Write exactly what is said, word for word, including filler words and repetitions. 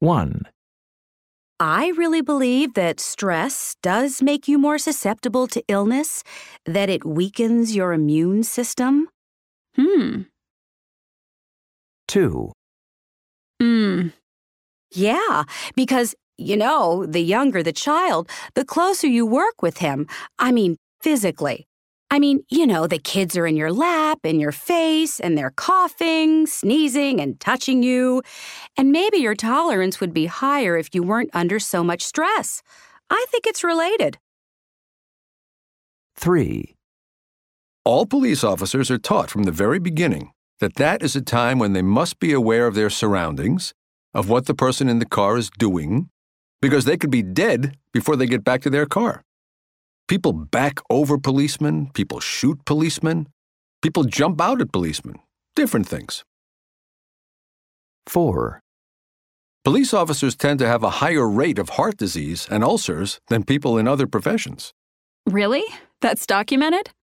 one. I really believe that stress does make you more susceptible to illness, that it weakens your immune system. Hmm. two. Hmm. Yeah, because, you know, the younger the child, the closer you work with him. I mean, physically. I mean, you know, the kids are in your lap, in your face, and they're coughing, sneezing, and touching you. And maybe your tolerance would be higher if you weren't under so much stress. I think it's related. three. All police officers are taught from the very beginning that that is a time when they must be aware of their surroundings, of what the person in the car is doing, because they could be dead before they get back to their car. People back over policemen, people shoot policemen, people jump out at policemen, different things. four. Police officers tend to have a higher rate of heart disease and ulcers than people in other professions. Really? That's documented?